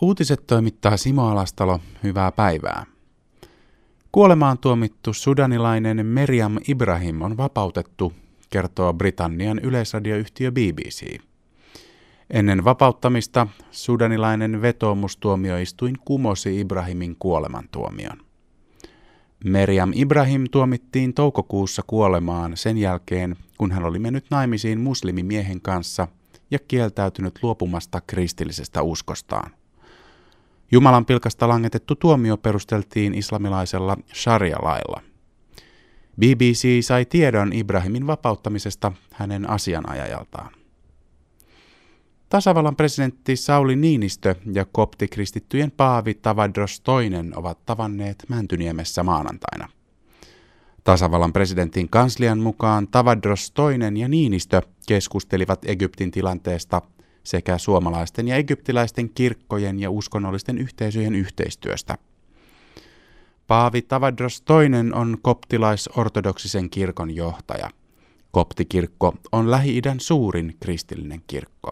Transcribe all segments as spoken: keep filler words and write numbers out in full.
Uutiset toimittaa Simo Alastalo, hyvää päivää. Kuolemaan tuomittu sudanilainen Meriam Ibrahim on vapautettu, kertoo Britannian yleisradioyhtiö B B C. Ennen vapauttamista sudanilainen vetoomustuomioistuin kumosi Ibrahimin kuolemantuomion. Meriam Ibrahim tuomittiin toukokuussa kuolemaan sen jälkeen, kun hän oli mennyt naimisiin muslimimiehen kanssa ja kieltäytynyt luopumasta kristillisestä uskostaan. Jumalan pilkasta langetettu tuomio perusteltiin islamilaisella sharia-lailla. B B C sai tiedon Ibrahimin vapauttamisesta hänen asianajajaltaan. Tasavallan presidentti Sauli Niinistö ja koptikristittyjen paavi Tavadros toinen ovat tavanneet Mäntyniemessä maanantaina. Tasavallan presidentin kanslian mukaan Tavadros toinen ja Niinistö keskustelivat Egyptin tilanteesta sekä suomalaisten ja egyptiläisten kirkkojen ja uskonnollisten yhteisöjen yhteistyöstä. Paavi Tavadros toinen on koptilais-ortodoksisen kirkon johtaja. Koptikirkko on Lähi-idän suurin kristillinen kirkko.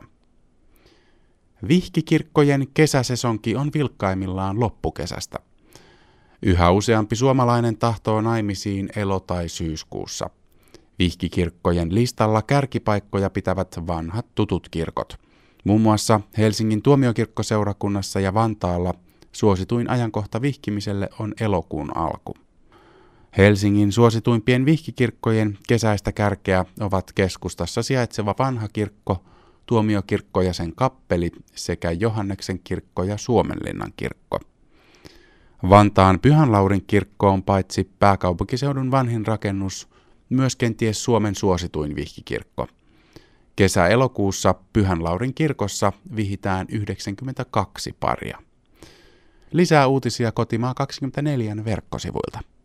Vihkikirkkojen kesäsesonki on vilkkaimmillaan loppukesästä. Yhä useampi suomalainen tahtoo naimisiin elo- tai syyskuussa. Vihkikirkkojen listalla kärkipaikkoja pitävät vanhat tutut kirkot. Muun muassa Helsingin tuomiokirkkoseurakunnassa ja Vantaalla suosituin ajankohta vihkimiselle on elokuun alku. Helsingin suosituimpien vihkikirkkojen kesäistä kärkeä ovat keskustassa sijaitseva vanha kirkko, tuomiokirkko ja sen kappeli sekä Johanneksen kirkko ja Suomenlinnan kirkko. Vantaan Pyhän Laurin kirkko on paitsi pääkaupunkiseudun vanhin rakennus, myös kenties Suomen suosituin vihkikirkko. Kesä-elokuussa Pyhän Laurin kirkossa vihitään yhdeksänkymmentäkaksi paria. Lisää uutisia Kotimaa kaksikymmentäneljä verkkosivuilta.